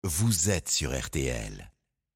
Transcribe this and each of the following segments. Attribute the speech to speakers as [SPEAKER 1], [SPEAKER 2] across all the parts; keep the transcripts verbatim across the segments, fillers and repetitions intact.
[SPEAKER 1] vous êtes sur R T L.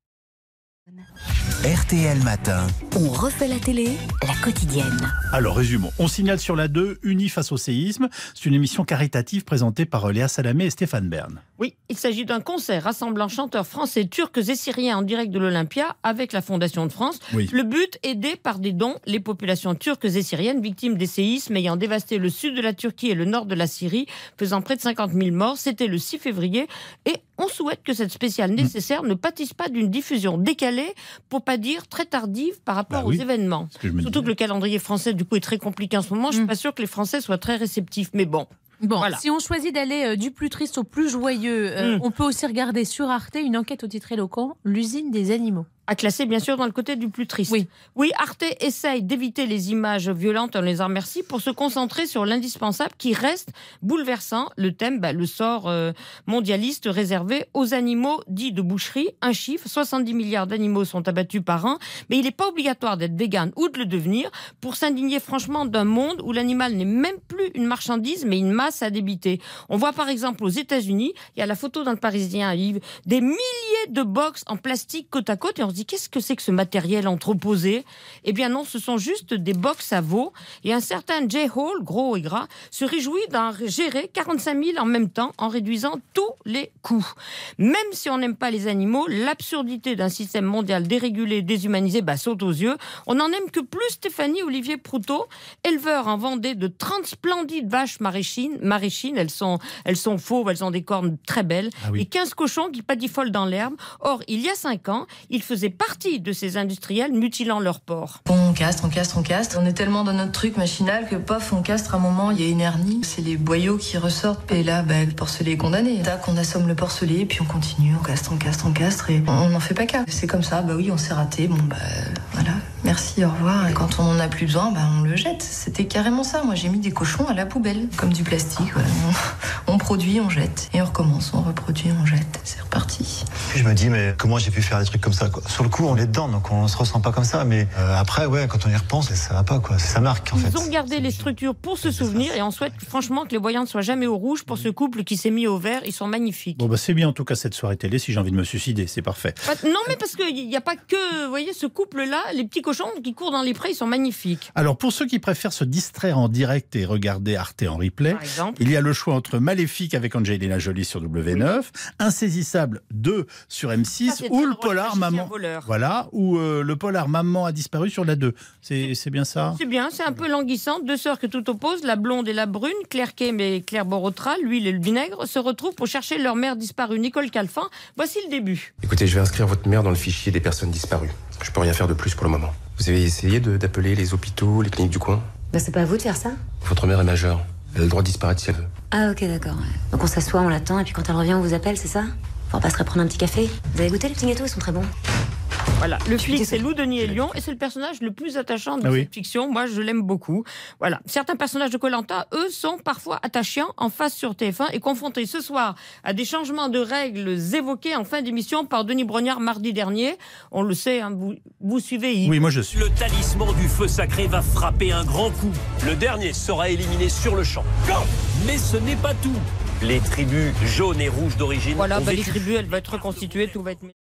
[SPEAKER 1] R T L Matin.
[SPEAKER 2] On refait la télé, la quotidienne.
[SPEAKER 3] Alors résumons, on signale sur la deux, Unis face au séisme. C'est une émission caritative présentée par Léa Salamé et Stéphane Bern.
[SPEAKER 4] Oui, il s'agit d'un concert rassemblant chanteurs français, turcs et syriens en direct de l'Olympia avec la Fondation de France.
[SPEAKER 3] Oui.
[SPEAKER 4] Le but, aider par des dons les populations turques et syriennes victimes des séismes ayant dévasté le sud de la Turquie et le nord de la Syrie, faisant près de cinquante mille morts. C'était le six février et on souhaite que cette spéciale nécessaire mmh. ne pâtisse pas d'une diffusion décalée, pour pas dire très tardive par rapport
[SPEAKER 3] bah oui,
[SPEAKER 4] aux événements.
[SPEAKER 3] Que
[SPEAKER 4] Surtout
[SPEAKER 3] disais.
[SPEAKER 4] que le calendrier français du coup est très compliqué en ce moment. Je suis mmh. pas sûre que les Français soient très réceptifs, mais bon.
[SPEAKER 5] Bon,
[SPEAKER 4] voilà.
[SPEAKER 5] Si on choisit d'aller euh, du plus triste au plus joyeux, euh, mmh. on peut aussi regarder sur Arte une enquête au titre éloquent, l'usine des animaux.
[SPEAKER 4] À classer bien sûr dans le côté du plus triste.
[SPEAKER 5] Oui,
[SPEAKER 4] oui Arte essaye d'éviter les images violentes, on les en remercie, pour se concentrer sur l'indispensable qui reste bouleversant. Le thème, bah, le sort euh, mondialiste réservé aux animaux dits de boucherie. Un chiffre, soixante-dix milliards d'animaux sont abattus par an, mais il n'est pas obligatoire d'être vegan ou de le devenir pour s'indigner franchement d'un monde où l'animal n'est même plus une marchandise, mais une masse à débiter. On voit par exemple aux États-Unis, il y a la photo dans le Parisien, Yves, des milliers de box en plastique côte à côte, et on se dit qu'est-ce que c'est que ce matériel entreposé ? Eh bien non, ce sont juste des box à veau. Et un certain Jay Hall, gros et gras, se réjouit d'en gérer quarante-cinq mille en même temps en réduisant tous les coûts. Même si on n'aime pas les animaux, l'absurdité d'un système mondial dérégulé, déshumanisé, bah, saute aux yeux. On n'en aime que plus Stéphanie Olivier Proutot, éleveur en Vendée de trente splendides vaches maraîchines. maraîchines elles, sont, elles sont fauves, elles ont des cornes très belles. Ah oui. Et quinze cochons qui patifolent dans l'herbe. Or, il y a cinq ans, il faisait partie de ces industriels mutilant leur porc.
[SPEAKER 6] On castre, on castre, on castre. On est tellement dans notre truc machinal que pof, on castre à un moment, il y a une hernie. C'est les boyaux qui ressortent. Et là, bah, le porcelet est condamné. Tac, on assomme le porcelet, puis on continue, on castre, on castre, on castre. Et on n'en fait pas cas. C'est comme ça, bah oui, on s'est raté. Bon, bah voilà. Merci, au revoir. Et quand on n'en a plus besoin, bah, on le jette. C'était carrément ça. Moi, j'ai mis des cochons à la poubelle, comme du plastique. Ouais. On, on produit, on jette. Et on recommence, on reproduit, on jette. C'est reparti.
[SPEAKER 7] Je me dis, mais comment j'ai pu faire des trucs comme ça, quoi. Sur le coup, on est dedans, donc on se ressent pas comme ça. Mais euh, après, ouais, quand on y repense, ça va pas, quoi. Ça marque, en
[SPEAKER 4] Ils
[SPEAKER 7] fait.
[SPEAKER 4] Ils ont gardé les structures pour se souvenir et on souhaite franchement que les voyants ne soient jamais au rouge pour ce couple qui s'est mis au vert. Ils sont magnifiques.
[SPEAKER 3] Bon, bah, c'est bien en tout cas cette soirée télé si j'ai envie de me suicider, c'est parfait.
[SPEAKER 4] Bah, non, mais parce qu'il n'y a pas que, vous voyez, ce couple-là, les petits cochons qui courent dans les prés, ils sont magnifiques.
[SPEAKER 3] Alors, pour ceux qui préfèrent se distraire en direct et regarder Arte en replay,
[SPEAKER 4] par exemple,
[SPEAKER 3] il y a le choix entre Maléfique avec Angelina Jolie sur W neuf, oui. Insaisissable deux sur M six, ça, ou le polar Maman. Voilà, ou euh, le polar Maman a disparu sur la deux. C'est, c'est bien ça ?
[SPEAKER 4] C'est bien, c'est un peu languissant. Deux sœurs que tout oppose, la blonde et la brune, Claire Kay et Claire Borotra, l'huile et le vinaigre, se retrouvent pour chercher leur mère disparue, Nicole Calfan. Voici le début.
[SPEAKER 8] Écoutez, je vais inscrire votre mère dans le fichier des personnes disparues. Je peux rien faire de plus pour le moment. Vous avez essayé de, d'appeler les hôpitaux, les cliniques du coin ?
[SPEAKER 2] Bah, c'est pas à vous de faire ça.
[SPEAKER 8] Votre mère est majeure. Elle a le droit de disparaître si elle veut.
[SPEAKER 2] Ah ok, d'accord. Donc on s'assoit, on l'attend, et puis quand elle revient, on vous appelle, c'est ça ? On va pas se reprendre un petit café ? Vous avez goûté les petits gâteaux, ils sont très bons.
[SPEAKER 4] Voilà, le flic c'est Lou Denis Elion et c'est le personnage le plus attachant de
[SPEAKER 3] ah
[SPEAKER 4] cette
[SPEAKER 3] oui.
[SPEAKER 4] fiction. Moi, je l'aime beaucoup. Voilà, certains personnages de Koh-Lanta, eux, sont parfois attachants en face sur T F un et confrontés ce soir à des changements de règles évoqués en fin d'émission par Denis Brognard mardi dernier. On le sait, hein, vous, vous suivez. Yves.
[SPEAKER 3] Oui, moi je suis.
[SPEAKER 9] Le talisman du feu sacré va frapper un grand coup. Le dernier sera éliminé sur le champ. Mais ce n'est pas tout. Les tribus jaunes et rouges d'origine.
[SPEAKER 4] Voilà,
[SPEAKER 9] ont
[SPEAKER 4] bah,
[SPEAKER 9] vécu...
[SPEAKER 4] les tribus, elles vont être reconstituées, tout va être.